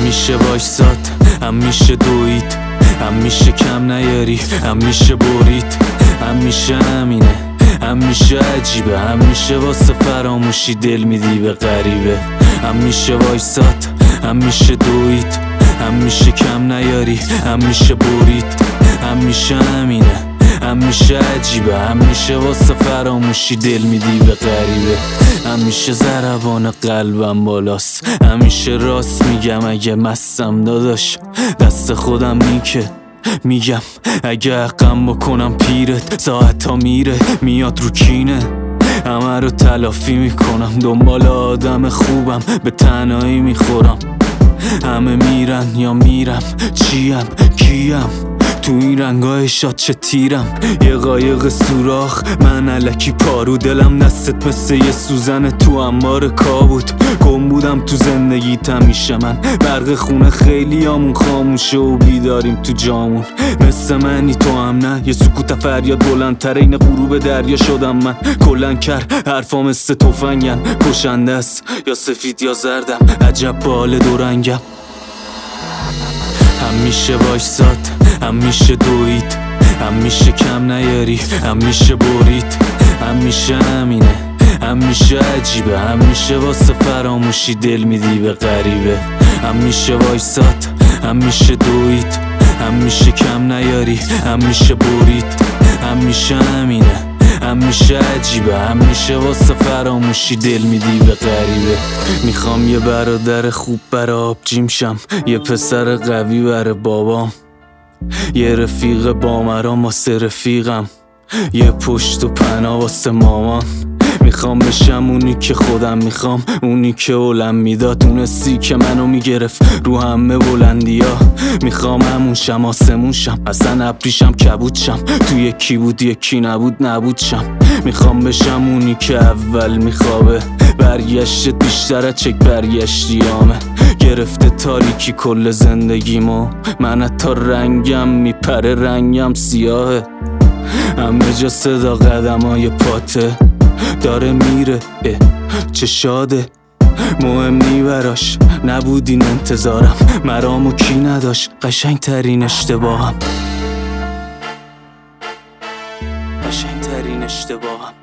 میشه وایساد، هم میشه دوید، هم میشه کم نیاری، هم میشه برید، هم میشه همینه، هم میشه عجیبه، هم میشه واسه فراموشی دل میدی به غریبه. هم میشه وایساد، هم میشه دوید، هم میشه کم نیاری، هم میشه برید، هم میشه همینه، هم میشه عجیبه، هم میشه واسه فراموشی دل میدی به غریبه. همیشه ضربان قلبم بالاست، همیشه راست میگم اگه مستم داداش، دست خودم نیکه میگم اگه حقم بکنم پیرت، ساعتا میره میاد رو کینه، همه رو تلافی میکنم، دنبال آدم خوبم به تنهایی میخورم، همه میرن یا میرم، چیم کیم تو این رنگای شاد چه تیرم، یه قایق سوراخ من الکی پارو، دلم دستت مثل یه سوزن تو انبار کابوت، گم بودم تو زندگی همیشه من، برق خونه خیلی همون خاموشه و بیداریم تو جامون، مثل منی تو هم نه، یه سکوت فریاد بلندتر این غروب دریا شدم من، کلن کر حرفا مثل تفنگن، کشنده است یا سفید یا زردم، عجب با حال دورنگم. هم میشه وایساد، هم میشه دوید، هم میشه کم نیاری، هم میشه برید، هم میشه همینه، هم میشه عجیبه، هم میشه واسه فراموشی دل میدی به غریبه. هم میشه وایساد، هم میشه دوید، هم میشه کم نیاری، هم میشه برید، هم میشه همینه، هم میشه عجیبه، هم میشه واسه فراموشی دل میدی به غریبه. میخوام یه برادر خوب برا آبجیم شم، یه پسر قوی برا بابام، یه رفیق بامرام واسه رفیقم، یه پشت و پناه واسه مامان. میخوام بشم اونی که خودم میخوام، اونی که اولم میداد، تونستی که منو میگرفت رو همه بلندیا، میخوام همون شم آسمون شم، اصلا ابریشم کبود شم، تو یکی بود یکی نبود شم. میخوام بشم اونی که اول میخوابه، برگشتت بیشتر از چک برگشتیامه، گرفته تاریکی کل زندگیمو، من حتی رنگم میپره، رنگم سیاهه، همه جا صدا قدمای پاته داره میره، چه شاده، مهم نی براش، نبودین انتظارم، مرامو کی نداشت، قشنگ ترین اشتباهم، قشنگ ترین اشتباهم.